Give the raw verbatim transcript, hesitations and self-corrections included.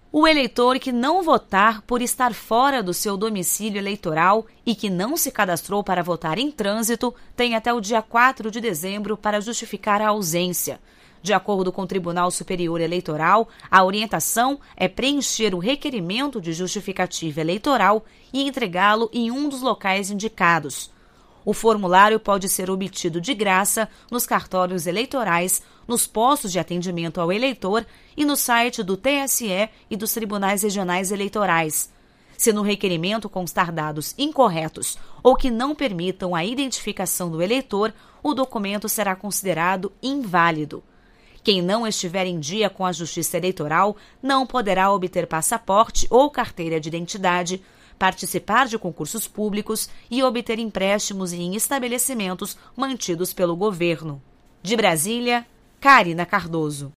O eleitor que não votar por estar fora do seu domicílio eleitoral e que não se cadastrou para votar em trânsito tem até o dia quatro de dezembro para justificar a ausência. De acordo com o Tribunal Superior Eleitoral, a orientação é preencher o requerimento de justificativa eleitoral e entregá-lo em um dos locais indicados. O formulário pode ser obtido de graça nos cartórios eleitorais, nos postos de atendimento ao eleitor e no site do T S E e dos Tribunais Regionais Eleitorais. Se no requerimento constar dados incorretos ou que não permitam a identificação do eleitor, o documento será considerado inválido. Quem não estiver em dia com a Justiça Eleitoral não poderá obter passaporte ou carteira de identidade, participar de concursos públicos e obter empréstimos em estabelecimentos mantidos pelo governo. De Brasília, Karina Cardoso.